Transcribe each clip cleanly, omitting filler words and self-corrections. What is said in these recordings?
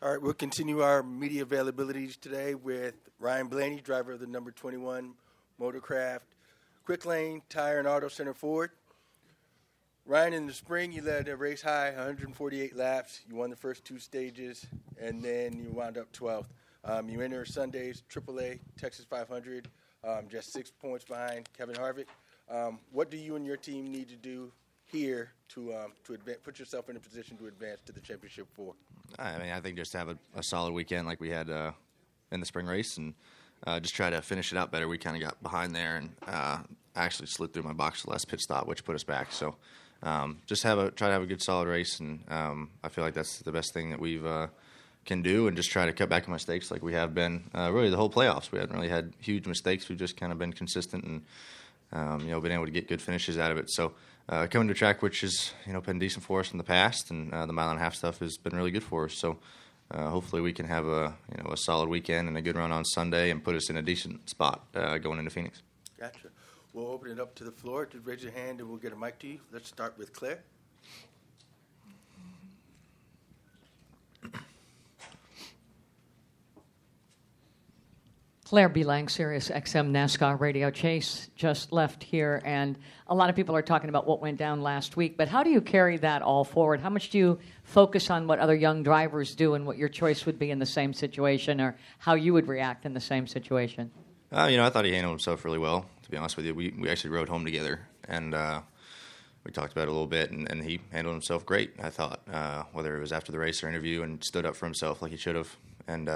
All right, we'll continue our media availabilities today with Ryan Blaney, driver of the number 21 Motorcraft Quick Lane Tire and Auto Center Ford. Ryan, in the spring, you led a race high, 148 laps. You won the first two stages, and then you wound up 12th. You enter Sunday's AAA Texas 500, just 6 points behind Kevin Harvick. What do you and your team need to do here to put yourself in a position to advance to the championship four? I mean, I think just to have a solid weekend like we had in the spring race and just try to finish it out better. We kind of got behind there and actually slid through my box the last pit stop, which put us back. So just try to have a good solid race, and I feel like that's the best thing that we've can do, and just try to cut back on mistakes like we have been really the whole playoffs. We haven't really had huge mistakes. We've just kind of been consistent and been able to get good finishes out of it. So coming to a track which has been decent for us in the past, and the mile and a half stuff has been really good for us. So hopefully we can have a solid weekend and a good run on Sunday and put us in a decent spot going into Phoenix. Gotcha. We'll open it up to the floor. Just raise your hand and we'll get a mic to you. Let's start with Claire. Claire B. Lang, Sirius XM NASCAR Radio. Chase just left here, and a lot of people are talking about what went down last week, but how do you carry that all forward? How much do you focus on what other young drivers do and what your choice would be in the same situation, or how you would react in the same situation? I thought he handled himself really well, to be honest with you. We actually rode home together, and we talked about it a little bit, and he handled himself great, I thought, whether it was after the race or interview, and stood up for himself like he should have. And,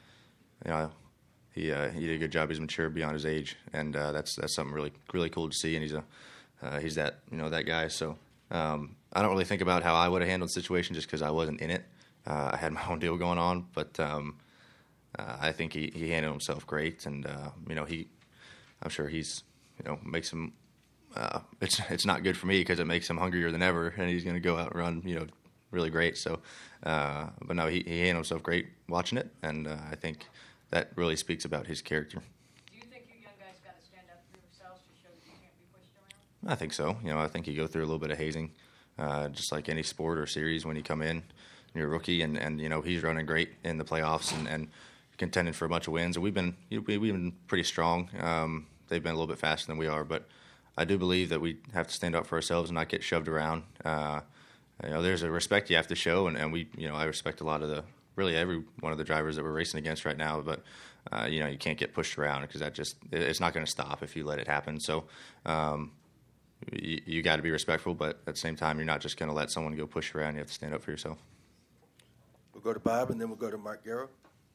he did a good job. He's mature beyond his age, and that's something really, really cool to see, and he's that guy. So I don't really think about how I would have handled the situation just because I wasn't in it. I had my own deal going on, but I think he handled himself great, and I'm sure he's makes him. It's not good for me because it makes him hungrier than ever, and he's going to go out and run really great. So, but no, he handled himself great watching it, and I think that really speaks about his character. Do you think you young guys got to stand up for yourselves to show that you can't be pushed around? I think so. I think you go through a little bit of hazing, just like any sport or series when you come in. You're a rookie, and he's running great in the playoffs and contending for a bunch of wins. And we've been pretty strong. They've been a little bit faster than we are, but I do believe that we have to stand up for ourselves and not get shoved around. There's a respect you have to show, and I respect a lot of really every one of the drivers that we're racing against right now, but you can't get pushed around because it's not going to stop if you let it happen. So you got to be respectful, but at the same time, you're not just going to let someone go push you around. You have to stand up for yourself. We'll go to Bob, and then we'll go to Mark Garrow.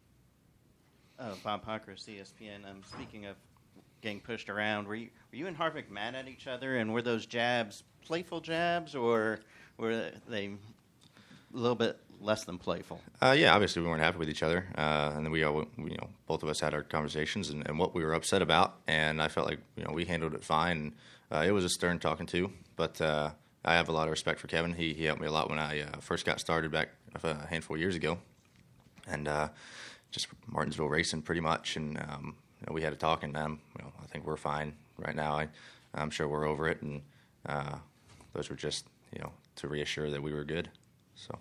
Bob Pockris, ESPN. Speaking of getting pushed around, were you and Harvick mad at each other, and were those jabs playful jabs, or were they a little bit less than playful? Yeah, obviously we weren't happy with each other, and then we all, both of us had our conversations and what we were upset about, and I felt like we handled it fine. It was a stern talking to, but I have a lot of respect for Kevin. He helped me a lot when I first got started back a handful of years ago, and just Martinsville racing pretty much, and we had a talk, and I think we're fine right now. I'm sure we're over it, and those were just to reassure that we were good. So.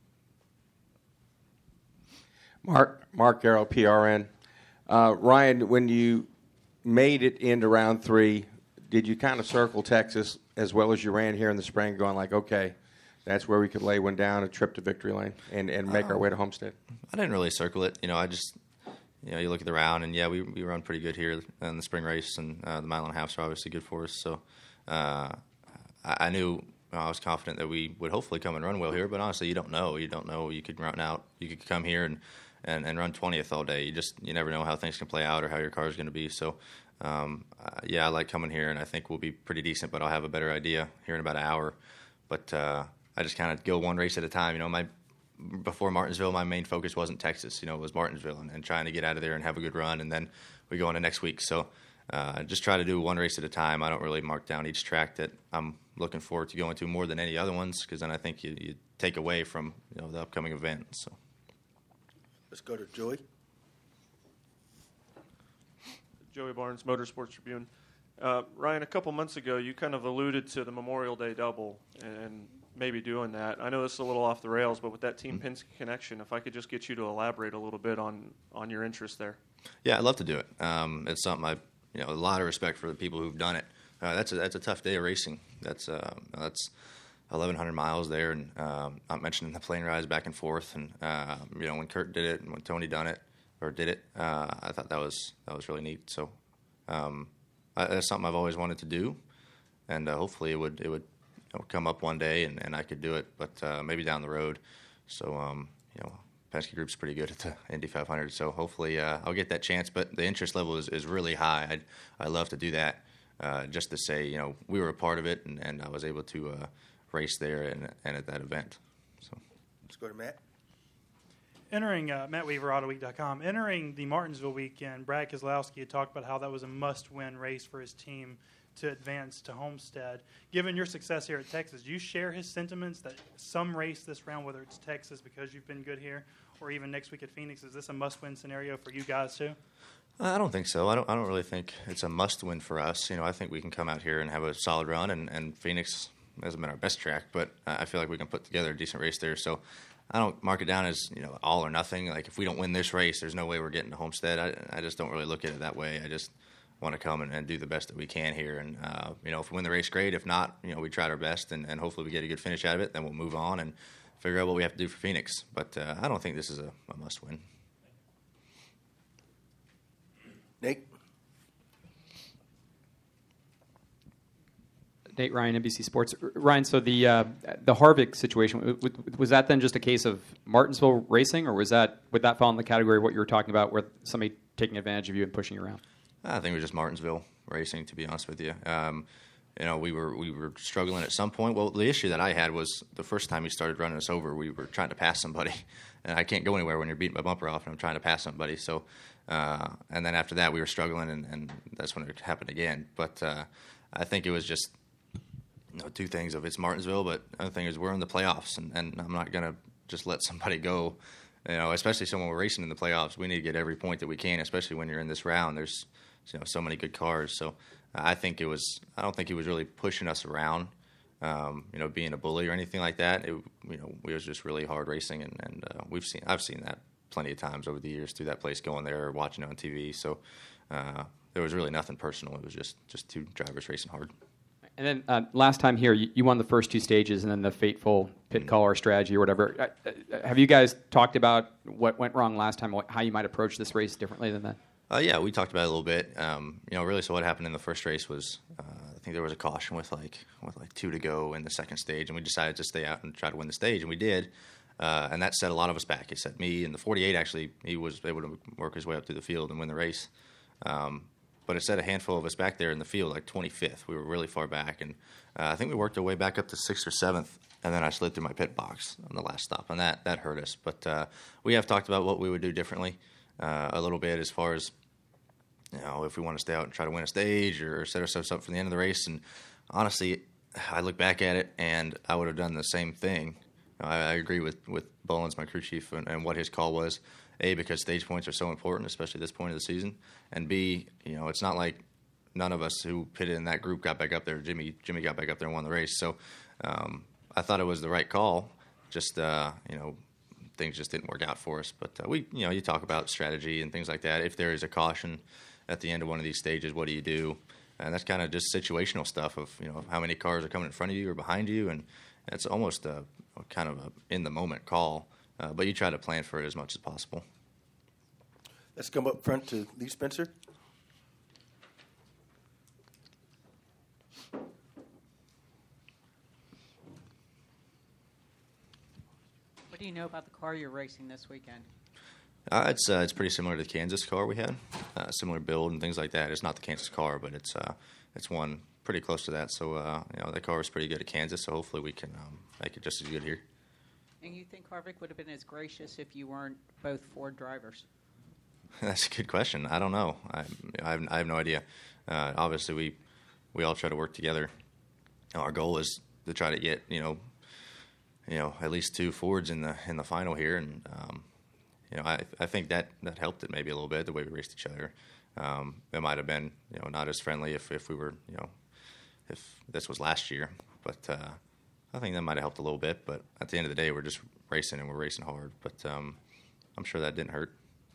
Mark Garrow, PRN. Ryan, when you made it into round 3, did you kind of circle Texas as well as you ran here in the spring, going like, okay, that's where we could lay one down, a trip to victory lane, and make our way to Homestead? I didn't really circle it. I just, you look at the round, and, we run pretty good here in the spring race, and the mile and a halfs are obviously good for us. So I knew I was confident that we would hopefully come and run well here, but honestly, you don't know. You don't know. You could run out. You could come here and run 20th all day. You never know how things can play out or how your car is going to be. So, I like coming here, and I think we'll be pretty decent, but I'll have a better idea here in about an hour. But I just kind of go one race at a time. Before Martinsville, my main focus wasn't Texas. It was Martinsville and trying to get out of there and have a good run, and then we go into next week. So just try to do one race at a time. I don't really mark down each track that I'm looking forward to going to more than any other ones, because then I think you take away from the upcoming event. So. Let's go to Joey. Joey Barnes, Motorsports Tribune. Ryan, a couple months ago, you kind of alluded to the Memorial Day double and maybe doing that. I know this is a little off the rails, but with that Team Penske connection, if I could just get you to elaborate a little bit on your interest there. Yeah, I'd love to do it. It's something a lot of respect for the people who've done it. That's a tough day of racing. That's 1,100 miles there, and not mentioning the plane rides back and forth. And when Kurt did it and when Tony did it, I thought that was really neat. So that's something I've always wanted to do, and hopefully it would come up one day and I could do it, but maybe down the road. So Penske Group's pretty good at the Indy 500, so hopefully I'll get that chance. But the interest level is really high. I'd love to do that, just to say we were a part of it, and I was able to race there and at that event. So Let's go to Matt. Entering Matt Weaver, AutoWeek.com. Entering the Martinsville weekend, Brad Keselowski had talked about how that was a must-win race for his team to advance to Homestead. Given your success here at Texas, do you share his sentiments that some race this round, whether it's Texas because you've been good here, or even next week at Phoenix, is this a must-win scenario for you guys too? I don't think so. I don't really think it's a must-win for us. I think we can come out here and have a solid run, and Phoenix hasn't been our best track, but I feel like we can put together a decent race there. So I don't mark it down as all or nothing. Like if we don't win this race, there's no way we're getting to Homestead. I just don't really look at it that way. I just want to come and do the best that we can here. And if we win the race, great. If not, we tried our best, and hopefully we get a good finish out of it. Then we'll move on and figure out what we have to do for Phoenix. But I don't think this is a must-win. Nate? Nate Ryan, NBC Sports. Ryan, so the Harvick situation, was that then just a case of Martinsville racing, or would that fall in the category of what you were talking about, where somebody taking advantage of you and pushing you around? I think it was just Martinsville racing, to be honest with you. We were struggling at some point. Well, the issue that I had was the first time he started running us over, we were trying to pass somebody, and I can't go anywhere when you're beating my bumper off and I'm trying to pass somebody. So, and then after that, we were struggling, and that's when it happened again. But I think it was just two things: of it's Martinsville, but the other thing is we're in the playoffs, and I'm not gonna just let somebody go. Especially someone we're racing in the playoffs, we need to get every point that we can, especially when you're in this round. There's so many good cars. So I don't think he was really pushing us around, being a bully or anything like that. We was just really hard racing, and I've seen that plenty of times over the years through that place, going there or watching it on TV. So there was really nothing personal. It was just two drivers racing hard. And then last time here, you won the first two stages, and then the fateful pit caller strategy or whatever. Have you guys talked about what went wrong last time, how you might approach this race differently than that? Yeah, we talked about it a little bit. Really, so what happened in the first race was I think there was a caution with like 2 to go in the second stage, and we decided to stay out and try to win the stage, and we did. And that set a lot of us back. It set me in the 48. Actually, he was able to work his way up through the field and win the race. But it set a handful of us back there in the field, like 25th. We were really far back, and I think we worked our way back up to 6th or 7th, and then I slid through my pit box on the last stop, and that hurt us. But we have talked about what we would do differently a little bit, as far as if we want to stay out and try to win a stage or set ourselves up for the end of the race. And honestly, I look back at it, and I would have done the same thing. I agree with Bolins, my crew chief, and what his call was. A, because stage points are so important, especially at this point of the season, and B, it's not like none of us who pitted in that group got back up there. Jimmy got back up there and won the race. So I thought it was the right call. Just things just didn't work out for us. But you talk about strategy and things like that. If there is a caution at the end of one of these stages, what do you do? And that's kind of just situational stuff of how many cars are coming in front of you or behind you, and it's almost a kind of a in the moment call. But you try to plan for it as much as possible. Let's come up front to Lee Spencer. What do you know about the car you're racing this weekend? It's pretty similar to the Kansas car we had, similar build and things like that. It's not the Kansas car, but it's one pretty close to that. So that car was pretty good at Kansas. So hopefully we can make it just as good here. And you think Harvick would have been as gracious if you weren't both Ford drivers? That's a good question. I don't know. I have no idea. Obviously, we all try to work together. Our goal is to try to get at least 2 Fords in the final here, and I think that helped it maybe a little bit, the way we raced each other. It might have been not as friendly if we were if this was last year, but I think that might have helped a little bit, but at the end of the day, we're just racing and we're racing hard. But I'm sure that didn't hurt.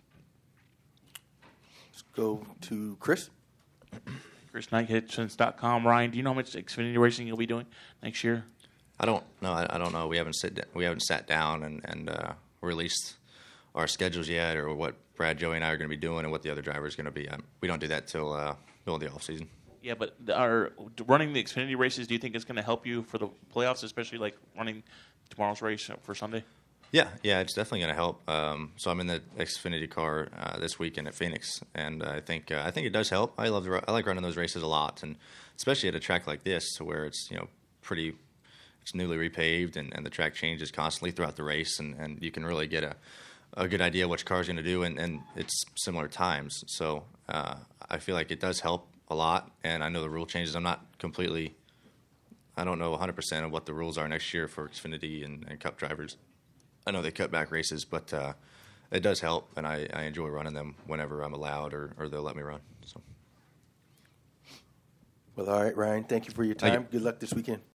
Let's go to Chris. Chris Knight, Hitchens.com. Ryan, do you know how much Xfinity racing you'll be doing next year? I don't know. I don't know. We haven't sat down and released our schedules yet, or what Brad, Joey, and I are going to be doing, and what the other driver is going to be. We don't do that till middle of the off season. Yeah, but running the Xfinity races, do you think it's going to help you for the playoffs, especially like running tomorrow's race for Sunday? Yeah, it's definitely going to help. So I'm in the Xfinity car this weekend at Phoenix, and I think it does help. I like running those races a lot, and especially at a track like this, where it's it's newly repaved and the track changes constantly throughout the race, and you can really get a good idea which car is going to do, and it's similar times. So I feel like it does help a lot, and I know the rule changes. I don't know 100% of what the rules are next year for Xfinity and Cup drivers. I know they cut back races, but it does help, and I enjoy running them whenever I'm allowed or they'll let me run. So. Well, all right, Ryan. Thank you for your time. Good luck this weekend.